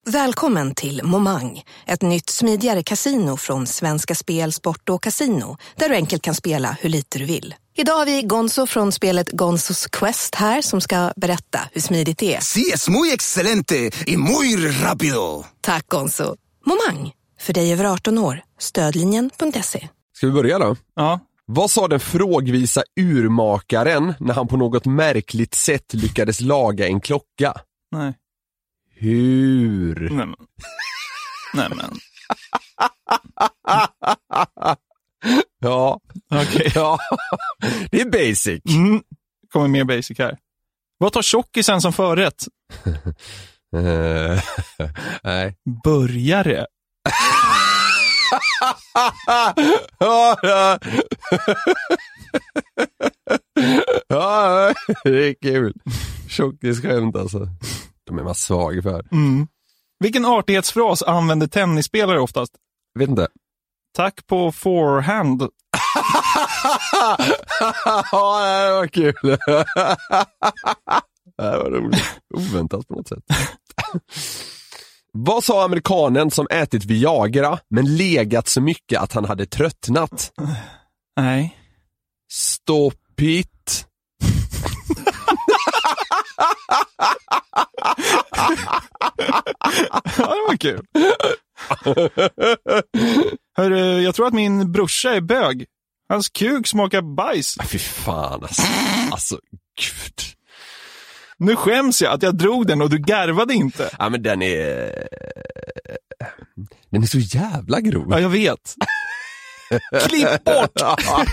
Välkommen till Momang, ett nytt smidigare kasino från Svenska Spel, Sport och Casino, där du enkelt kan spela hur lite du vill. Idag har vi Gonzo från spelet Gonzos Quest här som ska berätta hur smidigt det är. Sí, es muy excelente y muy rápido. Tack Gonzo. Momang, för dig över 18 år. Stödlinjen.se. Ska vi börja då? Ja. Vad sa den frågvisa urmakaren när han på något märkligt sätt lyckades laga en klocka? Nej. Hur? Nej men. Ja. Okej. Ja. Det är basic. Kommer mer basic här. Vad tar tjockisen som förrätt? Nej. Börjare. Ja, det är kul. Tjockisskämt alltså. De är man svag för. Vilken artighetsfras använder tennisspelare oftast? Vet inte. Tack på forehand. Ja, det var kul. Det var roligt. Oväntat på något sätt. Vad sa amerikanen som ätit Viagra men legat så mycket att han hade tröttnat? Nej. Stop it. Ja, det var kul. Hörru, jag tror att min brorsa är bög. Hans kuk smakar bajs. Fy fan alltså gud. Nu skäms jag att jag drog den och du garvade inte. Ja, men den är så jävla grov. Ja, jag vet. Klipp bort.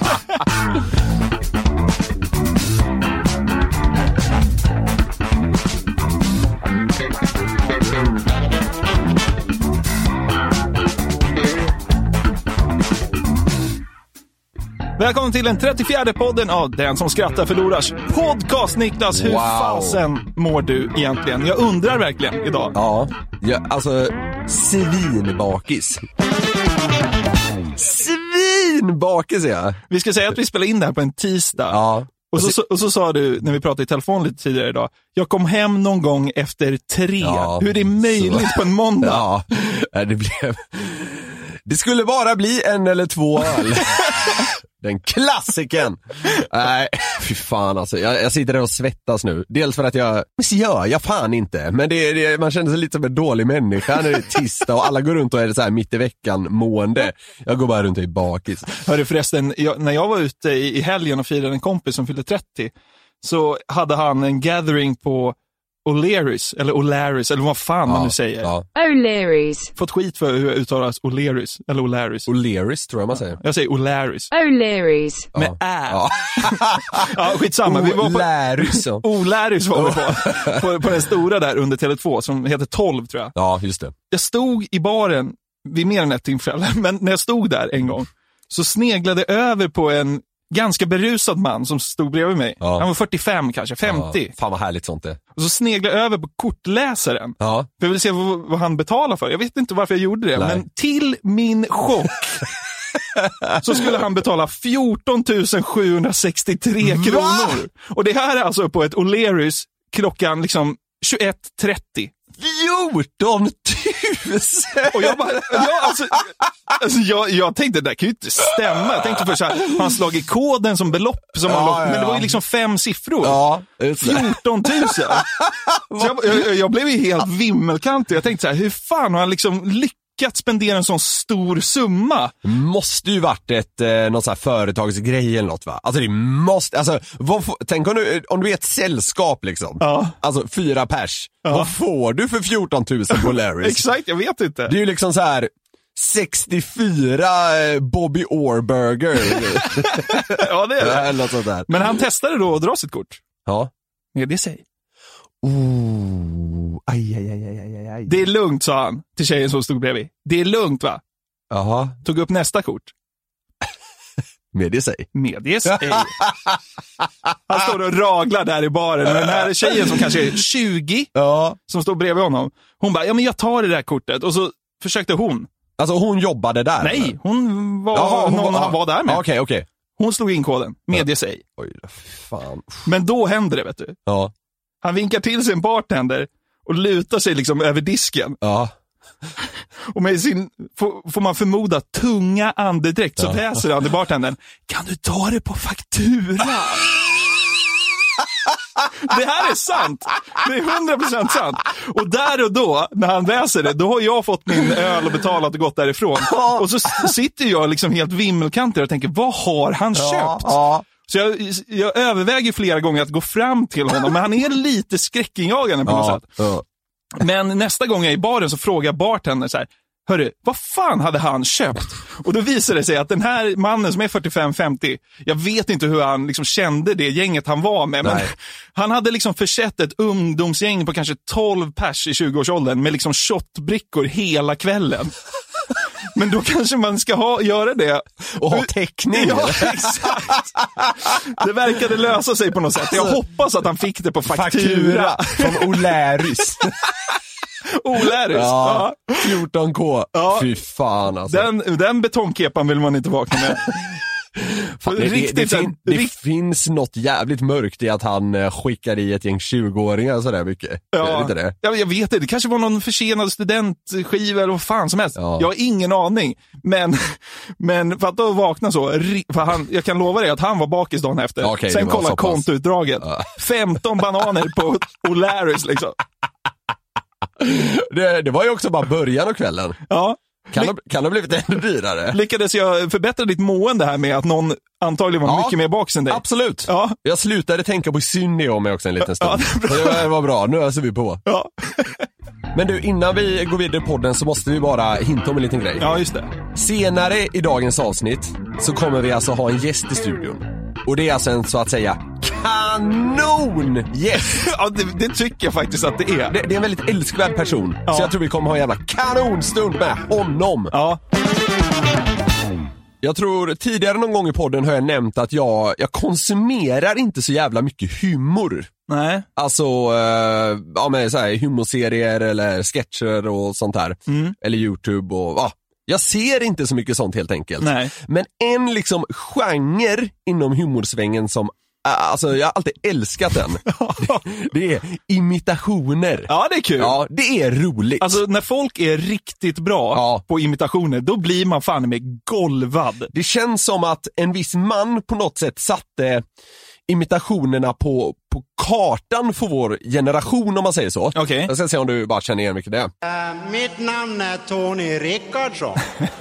Välkommen till den 34:e podden av Den som skrattar förlorars podcast. Niklas, hur fasen mår du egentligen? Jag undrar verkligen idag. Ja, alltså svinbakis. Svinbakis är jag. Vi ska säga att vi spelar in det här på en tisdag. Ja. Och så sa du, när vi pratade i telefon lite tidigare idag, jag kom hem någon gång efter 3. Ja, hur är det möjligt på en måndag? Ja, det skulle bara bli 1 eller 2 öl. Den klassiken. Nej, fy fan alltså. Jag sitter där och svettas nu. Dels för att jag fan inte. Men man känner sig lite som en dålig människa när det är tisdag och alla går runt och är så här mitt i veckan mående. Jag går bara runt och är bakis. Hörru förresten, när jag var ute i helgen och firade en kompis som fyllde 30, så hade han en gathering på O'Learys, eller vad fan man nu säger. Ja. O'Learys. Fått skit för hur det uttalas O'Learys, eller O'Learys. O'Learys tror jag man säger. Jag säger O'Learys. O'Learys. Med ä. Ja, ja skitsamma. Vi var på O'Learys var vi på den stora där under Tele2 som heter 12 tror jag. Ja, just det. Jag stod i baren vid mer än ett tillfälle, men när jag stod där en gång så sneglade över på en ganska berusad man som stod bredvid mig. Ja. Han var 45 kanske, 50. Ja, fan vad härligt sånt det. Och så sneglade jag över på kortläsaren. Ja. För jag ville se vad han betalar för. Jag vet inte varför jag gjorde det. Nej. Men till min chock så skulle han betala 14 763 kronor. Och det här är alltså på ett O'Learys klockan liksom 21:30. 14 000! Och jag bara, jag tänkte det där kan ju inte stämma. Jag tänkte först såhär, han slagit koden som belopp som men det var ju liksom 5 siffror. Ja, 14 000. Så jag blev ju helt vimmelkantig. Jag tänkte så här, hur fan har han liksom lyckats spendera en sån stor summa? Det måste ju varit något så här företagsgrej eller något va? Alltså det måste, alltså tänk om du är ett sällskap liksom. Ja. Alltså 4 pers. Ja. Vad får du för 14 000 på Larrys? Exakt, jag vet inte. Det är ju liksom så här 64 Bobby Orr-burger. Ja, det är det. Eller något sånt där. Men han testade då att dra sitt kort. Ja. Med det säg. Aj. Det är lugnt, sa han till tjejen som stod bredvid. Det är lugnt va? Jaha. Tog upp nästa kort. Medge sig. Medge sig. Han står och raglar där i baren. Och den här tjejen som kanske är 20 som står bredvid honom. Hon bara, ja men jag tar det där kortet. Och så försökte hon. Alltså hon jobbade där? Nej, eller? hon var någon han var där med. Okej. Hon slog in koden. Medge sig. Oj, fan. Men då händer det, vet du. Ja. Han vinkar till sin bartender och lutar sig liksom över disken. Ja. Och med sin, får man förmoda, tunga andedräkt så väser han till bartendern: kan du ta det på faktura? Det här är sant. Det är 100% sant. Och där och då, när han väser det, då har jag fått min öl och betalat och gått därifrån. Och så sitter jag liksom helt vimmelkantig och tänker, vad har han köpt? Så jag överväger flera gånger att gå fram till honom, men han är lite skräckinjagande på något sätt. Men nästa gång jag är i baren så frågar bartendern så här: hörru, vad fan hade han köpt? Och då visar det sig att den här mannen som är 45-50, jag vet inte hur han liksom kände det gänget han var med, men han hade liksom försett ett ungdomsgäng på kanske 12 pers i 20-årsåldern med liksom shotbrickor hela kvällen. Men då kanske man ska göra det. Och ha täckning. Ja, exakt. Det verkade lösa sig på något sätt. Jag hoppas att han fick det på faktura. Från O'Larrys. O'Larrys. Ja, 14K. Ja. Fy fan alltså. Den betongkepan vill man inte vakna med. Fan, det finns något jävligt mörkt i att han skickar i ett gäng 20-åringar sådär mycket. Ja, inte det? Jag vet inte, det kanske var någon försenad studentskiva eller vad fan som helst. Ja. Jag har ingen aning. Men för att då vakna så, för jag kan lova dig att han var bakis dagen efter. Okay, sen kolla kontoutdraget. 15 bananer på O'Larrys liksom. Det var ju också bara början av kvällen. Ja. Kan det ha blivit ännu dyrare? Lyckades jag förbättra ditt mående här med att någon antagligen var mycket mer bakis än dig? Absolut. Ja. Jag slutade tänka på synd om mig också en liten stund. Ja, det var bra, nu öser vi på. Ja. Men du, innan vi går vidare i podden så måste vi bara hinta om en liten grej. Ja, just det. Senare i dagens avsnitt så kommer vi alltså ha en gäst i studion. Och det är alltså en så att säga kanon-gäst. Ja, det tycker jag faktiskt att det är. Det är en väldigt älskvärd person. Ja. Så jag tror vi kommer ha en jävla kanonstund med honom. Ja. Jag tror tidigare någon gång i podden har jag nämnt att jag konsumerar inte så jävla mycket humor. Nej. Alltså, men så här, humorserier eller sketcher och sånt här. Eller YouTube och jag ser inte så mycket sånt helt enkelt. Nej. Men en liksom genre inom humorsvängen som alltså jag har alltid älskat den. Det är imitationer. Ja, det är kul. Ja, det är roligt. Alltså när folk är riktigt bra på imitationer, då blir man fan med golvad. Det känns som att en viss man på något sätt satte imitationerna på kartan för vår generation, om man säger så. Okay. Jag ska se om du bara känner igen vilket det är. Mitt namn är Tony Rickardsson.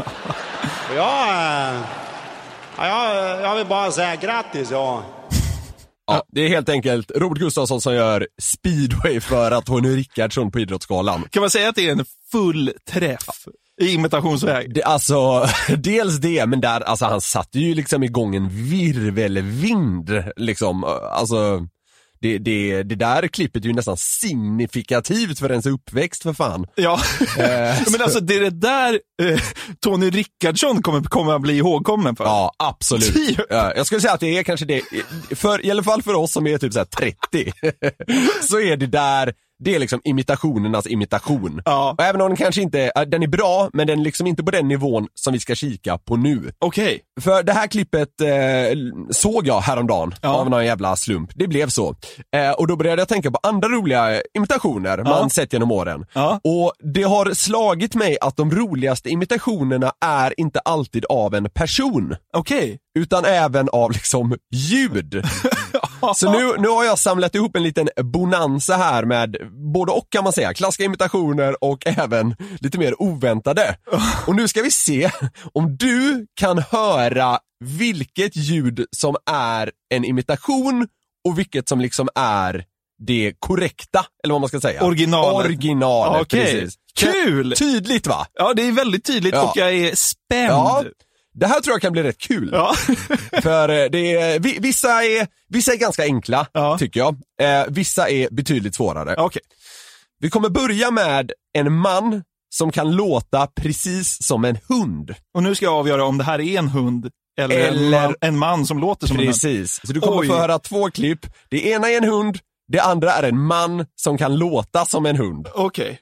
Jag vill bara säga grattis. Ja, det är helt enkelt Robert Gustafsson som gör speedway för att Tony Rickardsson på Idrottsgalan. Kan man säga att det är en full träff i imitationsväg? Alltså, dels det, men där, alltså han satte ju liksom igång en virvelvind liksom, alltså det där klippet är ju nästan signifikativt för ens uppväxt för fan. Ja, men alltså det där Tony Rickardsson kommer att bli ihågkommen för. Ja, absolut. Jag skulle säga att det är kanske det, i alla fall för oss som är typ så här 30, så är det där, det är liksom imitationernas imitation. Ja. Och även om den kanske inte, den är bra, men den är liksom inte på den nivån som vi ska kika på nu. Okej. För det här klippet såg jag häromdagen av någon jävla slump. Det blev så. Och då började jag tänka på andra roliga imitationer man sett genom åren. Ja. Och det har slagit mig att de roligaste imitationerna är inte alltid av en person. Okej. Utan även av liksom ljud. Så nu har jag samlat ihop en liten bonanza här med både och, kan man säga, klassiska imitationer och även lite mer oväntade. Och nu ska vi se om du kan höra vilket ljud som är en imitation och vilket som liksom är det korrekta, eller vad man ska säga. Originalet, okay. Precis. Kul! Tydligt, va? Ja, det är väldigt tydligt och jag är spänd. Ja. Det här tror jag kan bli rätt kul. Ja. För vissa är ganska enkla, tycker jag. Vissa är betydligt svårare. Okay. Vi kommer börja med en man som kan låta precis som en hund. Och nu ska jag avgöra om det här är en hund eller en man som låter som en hund. Precis. Så du kommer få höra 2 klipp. Det ena är en hund, det andra är en man som kan låta som en hund. Okej.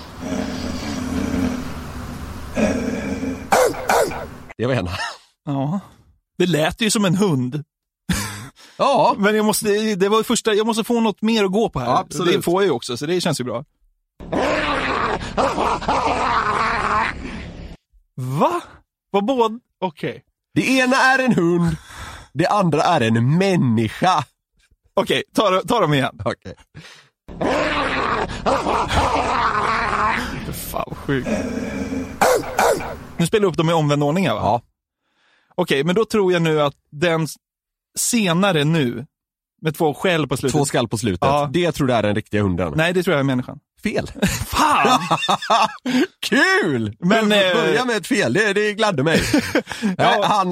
Det var ena. Ja. Det lät ju som en hund. Ja. Men jag måste få något mer att gå på här. Ja, absolut. Det får jag ju också, så det känns ju bra. Va? Vad båda? Okej. Det ena är en hund, det andra är en människa. Okej, ta dem igen. Okej. Fan, sjukt. Nu spelar upp dem i omvänd ordning, va? Ja. Okej, men då tror jag nu att den senare nu, med 2 skäll på slutet. 2 skall på slutet. Ja. Det tror du är den riktiga hunden. Nej, det tror jag är människan. Fel. Fan! Kul! Men, börja med ett fel, det gladde mig. Han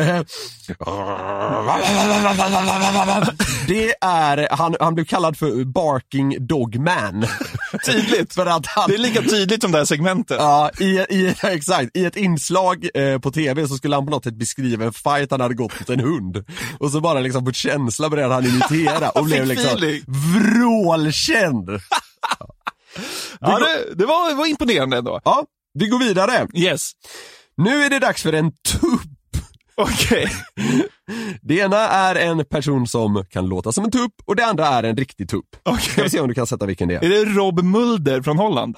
han blev kallad för Barking Dog Man. Tydligt. För att det är lika tydligt som det här segmentet. Ja, exakt. I ett inslag på tv så skulle han på något sätt beskriva en fight han hade gått mot en hund. Och så bara liksom på känsla började han imitera och blev liksom vrålkänd. Ja, det var imponerande ändå. Ja, vi går vidare. Yes. Nu är det dags för en tupp. Okej. Det ena är en person som kan låta som en tupp och det andra är en riktig tupp. Ska vi se om du kan sätta vilken det är. Är det Rob Mulder från Holland?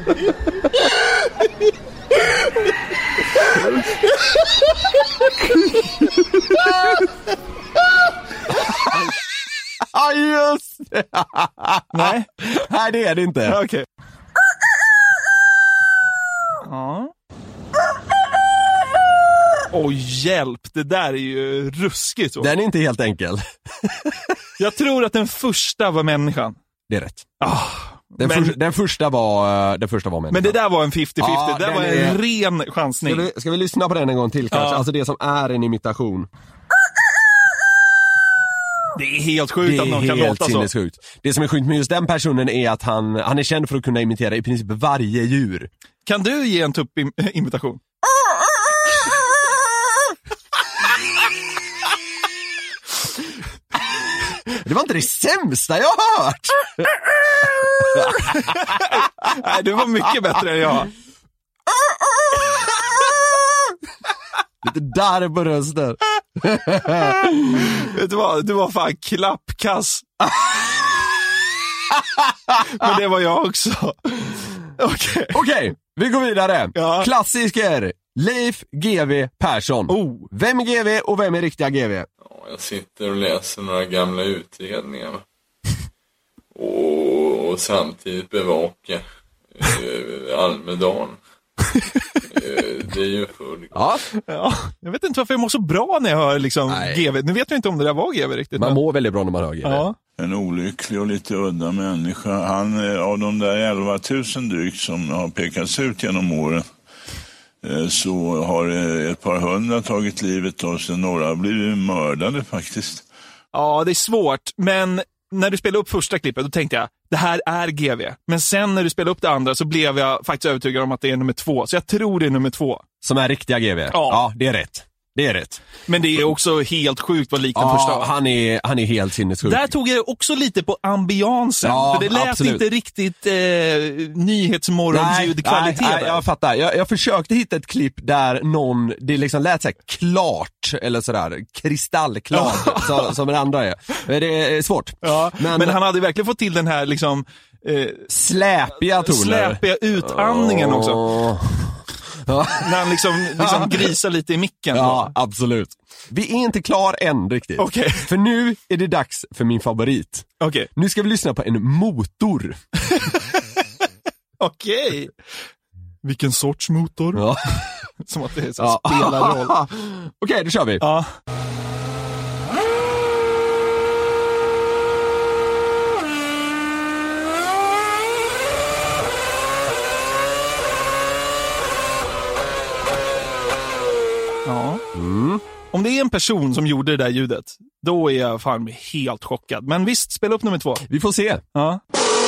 Ja, just det. Nej, det är det inte. Okej. Ja. Hjälp, det där är ju ruskigt. Så. Den är inte helt enkel. Jag tror att den första var människan. Det är rätt. Den första var människan. Men det där var en 50-50, Ja, det där var en ren chansning. Ska vi lyssna på den en gång till kanske? Ja. Alltså det som är en imitation. Det är helt sjukt att någon kan låta så. Sinnessjukt. Det som är sjukt med just den personen är att han är känd för att kunna imitera i princip varje djur. Kan du ge en tupp-imitation? Det var inte det sämsta jag har hört. Nej, du var mycket bättre än jag. Lite där på rösten. Vet du vad? Du var fan klappkass. Men det var jag också. Okej, vi går vidare. Ja. Klassiker. Leif GW Persson. Vem är GW och vem är riktiga GW? Ja, jag sitter och läser några gamla utredningar. Och samtidigt bevakar Almedalen. Det är ju full. Ja, jag vet inte varför jag mår så bra när jag hör liksom GW. Nu vet jag inte om det där var GW riktigt. Man mår väldigt bra när man hör GW. Ja. En olycklig och lite udda människa. Han, av de där 11 000 drygt som har pekats ut genom åren, så har ett par hundra tagit livet av sig. Några har blivit mördade faktiskt. Ja, det är svårt. Men när du spelade upp första klippet då tänkte jag, det här är GW. Men sen när du spelade upp det andra så blev jag faktiskt övertygad om att det är nummer 2. Så jag tror det är nummer 2. Som är riktiga GW? Ja, det är rätt. Det är rätt. Men det är också helt sjukt vad lik den första var. Han är helt sinnessjuk. Där tog jag också lite på ambiansen. Ja, för det lät absolut. inte riktigt nyhetsmorgonljudkvalitet. Nej, jag fattar. Jag försökte hitta ett klipp där det liksom lät så här klart, eller sådär, kristallklart, som det andra är. Det är svårt. Ja, men han hade verkligen fått till den här liksom släpiga toner. Släpiga utandningen också. När han liksom grisar lite i micken. Ja, absolut. Vi är inte klar än riktigt. Okej. För nu är det dags för min favorit. Okej. Nu ska vi lyssna på en motor. Okej. Vilken sorts motor? Ja. Som att det är så spelar roll. Okej, då kör vi. Ja. Ja. Om det är en person som gjorde det där ljudet, då är jag fan helt chockad. Men visst, spela upp nummer 2. Vi får se. Ja.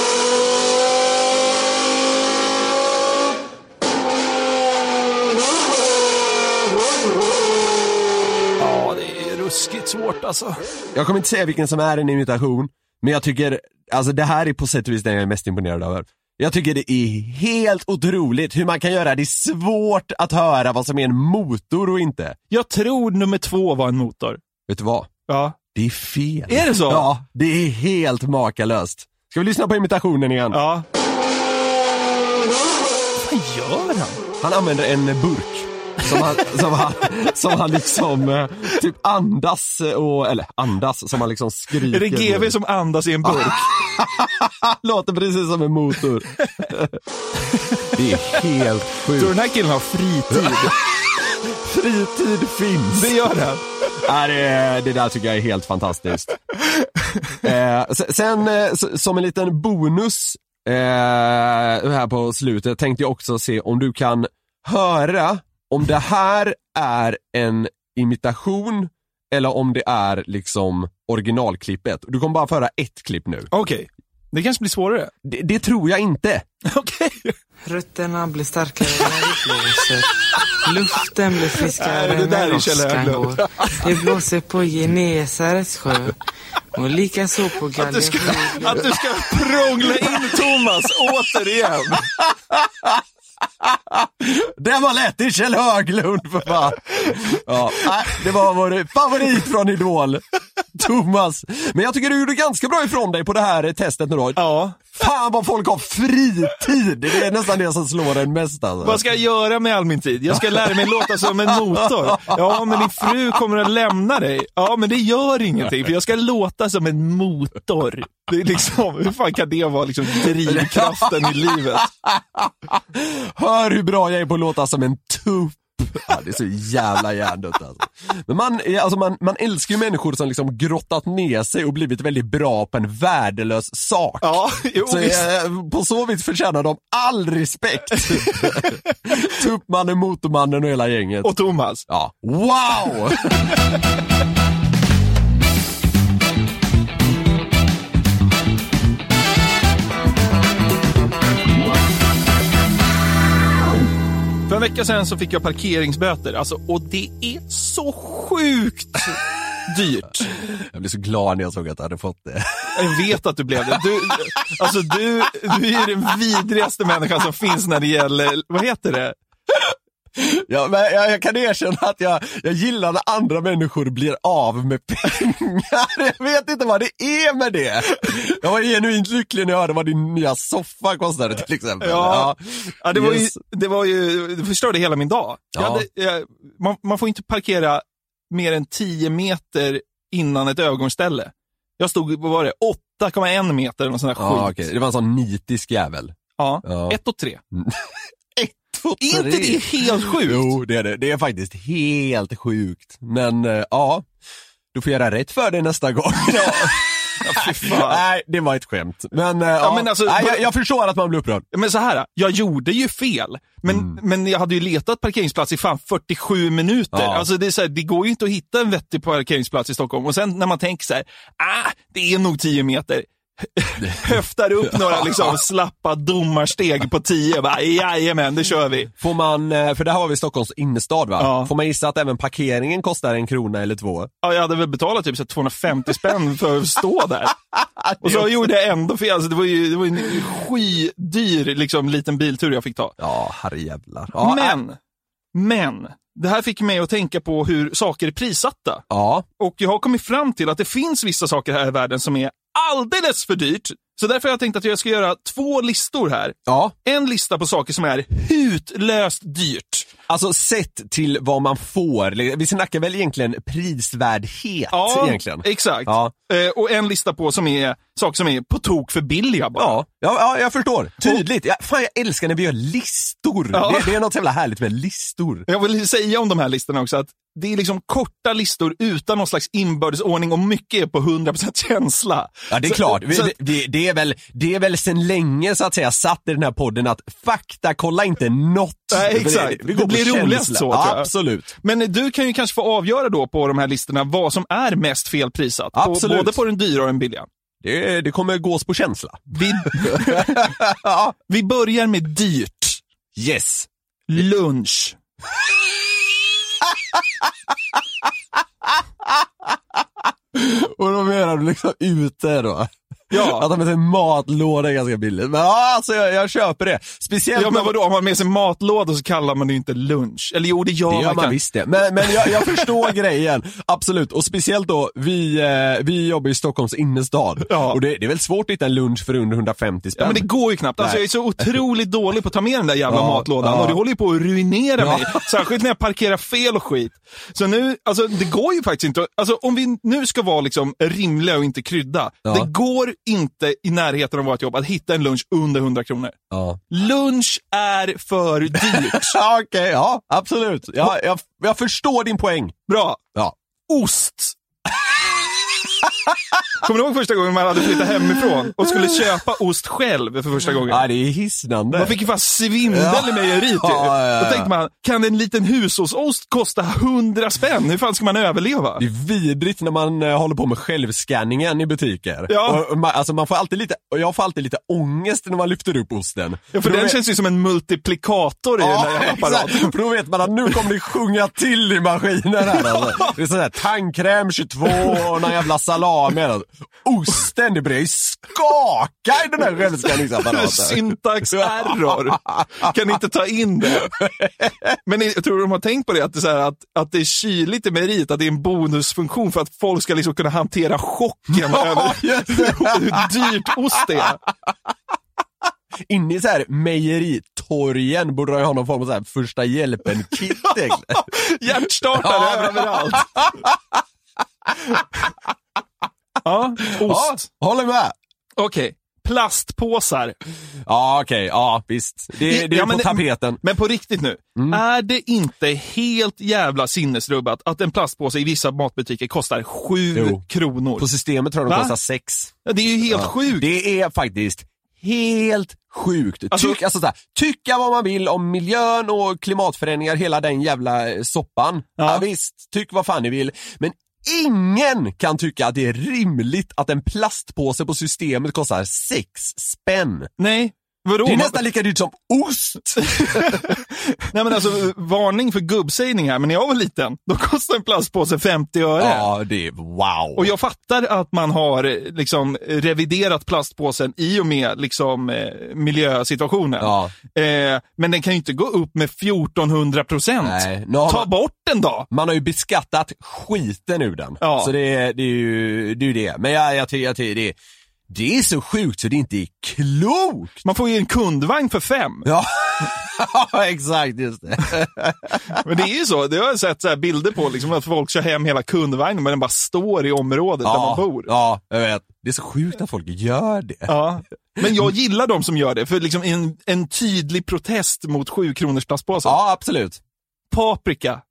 Ja, det är ruskigt svårt alltså. Jag kommer inte säga vilken som är en imitation, men jag tycker, alltså det här är på sätt och vis den jag är mest imponerad över. Jag tycker det är helt otroligt hur man kan göra det svårt att höra vad som är en motor och inte. Jag tror nummer 2 var en motor. Vet du vad? Ja. Det är fel. Är det så? Ja, det är helt makalöst. Ska vi lyssna på imitationen igen? Ja. Vad gör han? Han använder en burk som han liksom typ andas som han liksom skriker. Är det GV som andas i en burk? Låter precis som en motor. Det är helt sjukt. Så den här killen har fritid? Fritid finns. Det gör det. Det där tycker jag är helt fantastiskt. Sen som en liten bonus här på slutet tänkte jag också se om du kan höra om det här är en imitation eller om det är liksom originalklippet. Du kommer bara föra ett klipp nu. Okej. Det kanske blir svårare. Det tror jag inte. Okej. Rötterna blir starkare när det blåser. Luften blir friskare när åskan går. Det blåser på Genesarets sjö. Och lika så på Galgenflygel. Att du ska prångla in Thomas återigen. Det var lätt i Kjell Höglund för fan. Ja, det var vår favorit från Idol, Thomas. Men jag tycker du gjorde ganska bra ifrån dig på det här testet nu då. Ja. Fan vad folk har fritid. Det är nästan det som slår en mest alltså. Vad ska jag göra med all min tid? Jag ska lära mig låta som en motor. Ja, men din fru kommer att lämna dig. Ja, men det gör ingenting, för jag ska låta som en motor. Det är liksom, hur fan kan det vara liksom drivkraften i livet? Hör hur bra jag är på att låta som en tupp. Ja, det är så jävla hjärndött alltså. Men man älskar ju människor som liksom grottat ner sig och blivit väldigt bra på en värdelös sak. Ja, jo, så på så vis förtjänar de all respekt. Tuppmannen, motormannen och hela gänget. Och Thomas. Ja, wow! För en vecka sedan så fick jag parkeringsböter. Alltså, och det är så sjukt dyrt. Jag blev så glad när jag såg att jag hade fått det. Jag vet att du blev det. Du är den vidrigaste människan som finns när det gäller, vad heter det? Ja, men jag kan erkänna att jag gillar när andra människor blir av med pengar. Jag vet inte vad det är med det. Jag var genuint lycklig när jag hörde vad din nya soffa kostade till exempel. Ja, det var ju det förstörde hela min dag. Ja. Man får inte parkera mer än 10 meter innan ett övergångsställe. Jag stod, vad var det, 8,1 meter eller någon sån här skit. Okay. Det var en sån nitisk jävel. Ja. 1 och 3. Är inte det helt sjukt? Jo, det är det. Det är faktiskt helt sjukt. Men ja, du får göra rätt för det nästa gång. Nej, det var ett skämt. Men, men alltså, jag förstår att man blir upprörd. Men så här, jag gjorde ju fel. Men jag hade ju letat parkeringsplats i fan 47 minuter. Ja. Alltså det är så här, det går ju inte att hitta en vettig parkeringsplats i Stockholm. Och sen när man tänker så här, det är nog 10 meter. Höftar upp några liksom slappa domarsteg på 10. Jajamän, det kör vi. Får man, för det här var vi i Stockholms innerstad va? Ja. Får man gissa att även parkeringen kostar 1 krona eller 2? Ja, jag hade väl betalat typ så 250 spänn för att stå där. Och så gjorde jag ändå fel. Alltså, det var ju en skydyr liksom, liten biltur jag fick ta. Ja, herrejävlar. Ja, men det här fick mig att tänka på hur saker är prissatta. Ja. Och jag har kommit fram till att det finns vissa saker här i världen som är alldeles för dyrt. Så därför har jag tänkt att jag ska göra 2 listor här. Ja. En lista på saker som är hutlöst dyrt. Alltså sett till vad man får. Vi snackar väl egentligen prisvärdhet egentligen. Exakt. Ja. Och en lista på som är saker som är på tok för billiga bara. Ja, jag förstår. Tydligt. Fan, jag älskar när vi gör listor. Ja. Det är något jävla härligt med listor. Jag vill säga om de här listorna också att det är liksom korta listor utan någon slags inbördesordning och mycket är på 100% känsla. Ja, det är klart. Det är väl sen länge så att säga satt i den här podden att fakta, kolla inte något. Nej, exakt. Det blir roligast så, tror jag. Absolut. Men du kan ju kanske få avgöra då på de här listorna vad som är mest felprisat. Absolut. Både på den dyra och den billiga. Det kommer gås på känsla. Vi börjar med dyrt. Yes. Lunch. Och då menar du liksom ute då? Ja. Att de med sig matlåda är ganska billigt. Men ja, alltså jag köper det. Speciellt. Ja, men vadå, om man med sig matlåda så kallar man det ju inte lunch. Eller jo, det gör man visst det. Men jag förstår grejen. Absolut. Och speciellt då, vi jobbar i Stockholms innerstad. Ja. Och det är väl svårt att hitta en lunch för under 150 spänn. Ja, men det går ju knappt. Alltså, jag är så otroligt dålig på att ta med den där jävla matlådan. Och det håller ju på att ruinera mig. Särskilt när jag parkerar fel och skit. Så nu, alltså det går ju faktiskt inte. Alltså om vi nu ska vara liksom rimliga och inte krydda. Det går inte i närheten av vårt jobb att hitta en lunch under 100 kronor. Ja. Lunch är för dyrt. Okej, ja, absolut. Jag förstår din poäng. Bra. Ja. Ost. Kommer du ihåg första gången man hade flyttat hemifrån och skulle köpa ost själv för första gången? Ja, det är hisnande. Man fick ju fan svindel i mejeriet. Då tänkte man, kan en liten hushållsost kosta 100 spänn? Hur fan ska man överleva? Det är vidrigt när man håller på med självscanningen i butiker. Ja. Och jag får alltid lite ångest när man lyfter upp osten. Ja, för den känns ju som en multiplikator i den här apparaten. För då vet man att nu kommer det sjunga till i maskinen här. Alltså. Det är sådär tandkräm 22 och någon jävla salami. Osten, det börjar ju skaka i den här självskanningsapparaten. Syntax error. Kan inte ta in det. Men jag tror de har tänkt på det, att det är, så här, att det är kyligt i mejeriet, att det är en bonusfunktion för att folk ska liksom kunna hantera chocken över hur dyrt ost är. Inne i så här mejeritorgen borde jag ha någon form av så här första hjälpen-kit. Hjärtstartare överallt. Ja, ost. Ja, håller med. Okej, plastpåsar. Ja, okej, ja, visst. Det är på tapeten. Men på riktigt nu, är det inte helt jävla sinnesrubbat att en plastpåse i vissa matbutiker kostar 7 kronor? På systemet tror jag de kostar 6. Ja, det är ju helt sjukt. Det är faktiskt helt sjukt. Tycka vad man vill om miljön och klimatförändringar, hela den jävla soppan. Ja, visst, tyck vad fan ni vill. Men ingen kan tycka att det är rimligt att en plastpåse på systemet kostar 6 spänn. Nej. Vadå? Det är nästan lika dyrt som ost. Nej, men alltså, varning för gubbsägning här, men när jag var liten, då kostade en plastpåse 50 öre. Ja, det är wow. Och jag fattar att man har liksom reviderat plastpåsen i och med liksom miljösituationen. Ja. Men den kan ju inte gå upp med 1400%. Nej. Ta bort den då. Man har ju beskattat skiten ur den. Ja. Så det är ju det. Men jag tycker det är så sjukt så det inte är klokt. Man får ju en kundvagn för 5. Ja, exakt, just det. Men det är ju så, det har jag sett så här bilder på liksom, att folk kör hem hela kundvagnen men den bara står i området där man bor. Ja, jag vet. Det är så sjukt att folk gör det. Ja. Men jag gillar de som gör det, för liksom en tydlig protest mot 7 kronors plastpåsar. Ja, absolut. Paprika.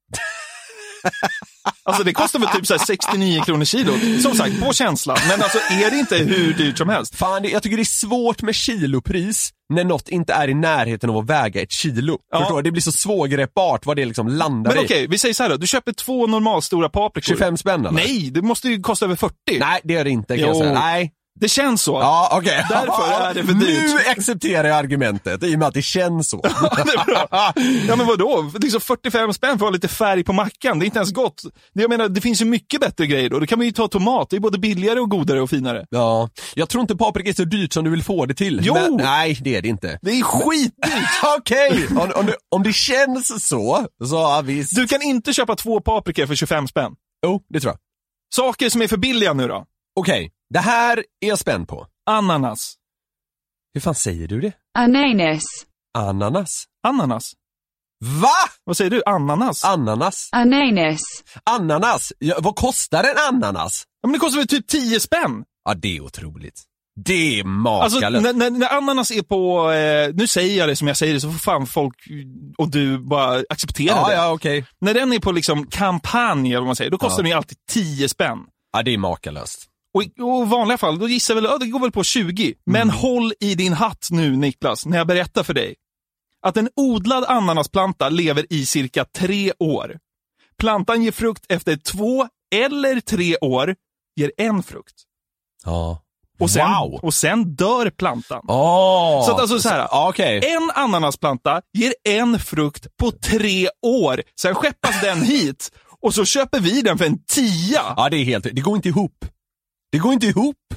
Alltså det kostar väl typ så här 69 kronor kilo. Som sagt, på känslan. Men alltså är det inte hur dyrt som helst? Fan, jag tycker det är svårt med kilopris när något inte är i närheten av att väga 1 kilo. Ja. Förstår du? Det blir så svårgreppbart vad det liksom landar i. Men okej, vi säger så här då. Du köper 2 normalstora paprikor. 25 spänn eller? Nej, det måste ju kosta över 40. Nej, det gör det inte, kan jag säga. Nej. Det känns så. Ja, okej. Därför är det för dyrt. Nu accepterar jag argumentet, i och med att det känns så. Det är bra. Ja, men vadå? Liksom 45 spänn för att ha lite färg på mackan. Det är inte ens gott. Jag menar, det finns ju mycket bättre grejer då. Då kan man ju ta tomat. Det är både billigare och godare och finare. Ja, jag tror inte paprika är så dyrt som du vill få det till. Jo! Men, nej, det är det inte. Det är skitdyrt. Okej, om det känns så visst. Du kan inte köpa 2 paprikor för 25 spänn. Jo, det tror jag. Saker som är för billiga nu då? Okej, det här är jag spänd på. Ananas. Hur fan säger du det? Ananas. Ananas. Ananas. Va? Vad säger du? Ananas. Ananas. Ananas. Ananas. Ja, vad kostar en ananas? Ja, men det kostar väl typ 10 spänn. Ja, det är otroligt. Det är makalöst. Alltså, när ananas är på... nu säger jag det som jag säger det, så får fan folk och du bara acceptera det. Ja, okej. När den är på liksom kampanj, eller vad man säger, då kostar den ju alltid 10 spänn. Ja, det är makalöst. Och i vanliga fall, då gissar väl, det går väl på 20. Men håll i din hatt nu, Niklas, när jag berättar för dig att en odlad ananasplanta lever i cirka 3 år. Plantan ger frukt efter 2 eller 3 år, ger 1 frukt. Ja. Och sen dör plantan. Så att alltså så här, okay. En ananasplanta ger 1 frukt på 3 år. Sen skeppas den hit och så köper vi den för en 10. Ja, det är helt... Det går inte ihop. Det går inte ihop.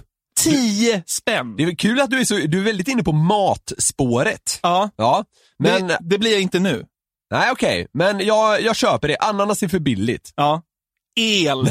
10 spänn. Det är väl kul att du är väldigt inne på matspåret. Ja. Men det blir jag inte nu. Nej, okej. Men jag köper det. Ananas är för billigt. Ja. El.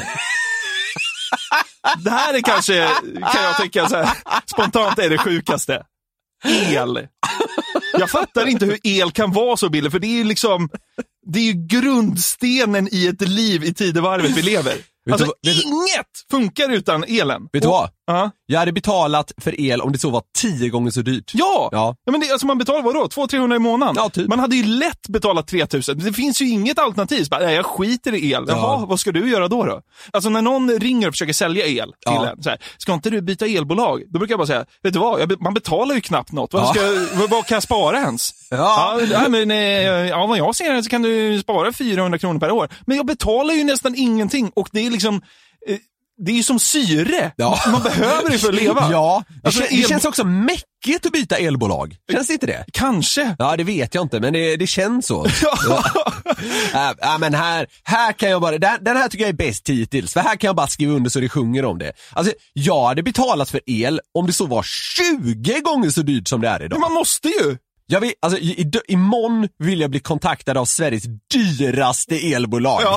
Det här är kanske, kan jag tycka så här, spontant är det sjukaste. El. Jag fattar inte hur el kan vara så billigt, för det är ju liksom, det är ju grundstenen i ett liv i tidevarvet vi lever. Alltså inget funkar utan elen. Vet du vad? Ja. Jag hade betalat för el om det så var 10 gånger så dyrt. Ja. Men det, alltså man betalar vadå? 200-300 i månaden? Ja, typ. Man hade ju lätt betalat 3000. Det finns ju inget alternativ. Nej, jag skiter i el. Jaha, vad ska du göra då? Alltså när någon ringer och försöker sälja el till en, så här, ska inte du byta elbolag? Då brukar jag bara säga, vet du vad? Man betalar ju knappt något. Vad kan jag spara ens? Vad jag ser så kan du spara 400 kronor per år. Men jag betalar ju nästan ingenting, och det är liksom... Det är ju som syre. Ja. Man behöver det för att leva. Ja, det känns också mäckigt att byta elbolag. Känns inte det? Kanske. Ja, det vet jag inte, men det känns så. Men här kan jag bara... Den här tycker jag är bäst hittills. För här kan jag bara skriva under så det sjunger om det. Alltså, jag hade betalat för el om det så var 20 gånger så dyrt som det är idag. Men man måste ju. Imorgon vill jag bli kontaktad av Sveriges dyraste elbolag. Ja.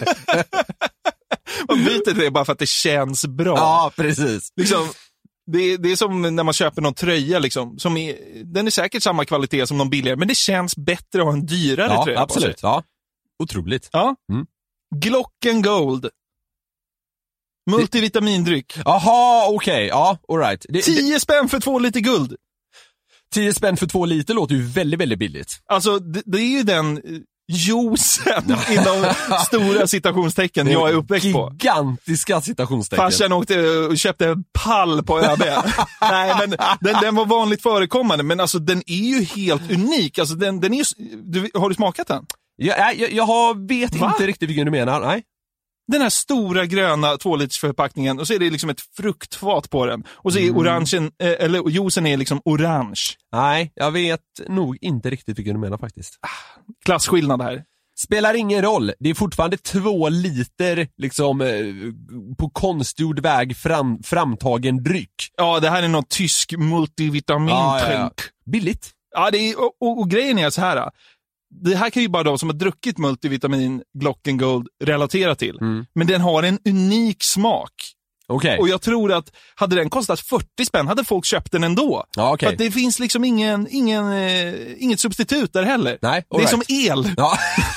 Man byter det bara för att det känns bra. Ja, precis. Liksom, det är som när man köper någon tröja liksom, den är säkert samma kvalitet som någon billigare, men det känns bättre att ha en dyrare tröja. Absolut. Ja, otroligt. Ja. Glocken Gold. Multivitamindryck. Jaha, okej. Ja, all right. 10 spänn för 2 liter guld. 10 spänn för 2 liter låter ju väldigt, väldigt billigt. Alltså, det är ju den juicen inom stora citationstecken jag är uppväxt på. Gigantiska citationstecken. Farsan åkte och köpte en pall på ÖB. Nej, men den var vanligt förekommande, men alltså den är ju helt unik. Alltså den är ju, har du smakat den? Jag vet inte riktigt vilken du menar, nej. Den här stora gröna 2-liters förpackningen, och så är det liksom ett fruktfat på den. Och så är juicen är liksom orange. Nej, jag vet nog inte riktigt vilken du menar faktiskt. Klassskillnad här. Spelar ingen roll. Det är fortfarande 2 liter liksom på konstgjord väg framtagen dryck. Ja, det här är någon tysk multivitamintänk. Ja. Billigt. Ja, det är, och grejen är så här. Det här kan ju bara de som har druckit multivitamin Glocken Gold relatera till. Men den har en unik smak. Okay. Och jag tror att hade den kostat 40 spänn hade folk köpt den ändå. Ja, okay. För att det finns liksom inget substitut där heller. Nej, det är som el. Ja.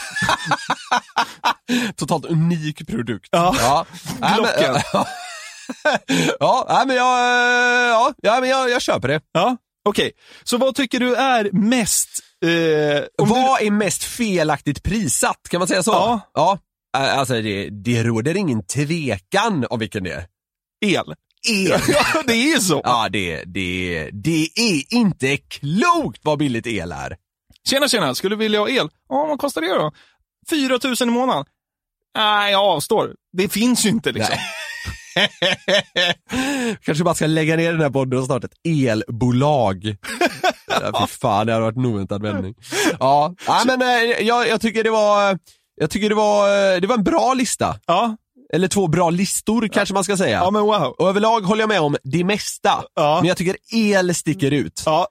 Totalt unik produkt. Ja. Glocken. Jag köper det. Ja. Okej, så vad tycker du är mest... vad är mest felaktigt prissatt? Kan man säga så? Ja. Alltså det råder ingen tvekan om vilken det är. El. Ja, det är ju så. Ja, det är inte klokt vad billigt el är. Tjena, skulle du vilja ha el? Ja, vad kostar det då? 4 000 i månaden. Nej, jag avstår. Det finns ju inte liksom. Kanske bara ska lägga ner den här podden och starta ett elbolag. Fy fan, det hade varit en oväntad vändning. Ja, men jag tycker det var en bra lista. Ja. Eller 2 bra listor kanske man ska säga. Ja, men wow. Och överlag håller jag med om det mesta. Ja. Men jag tycker el sticker ut. Ja.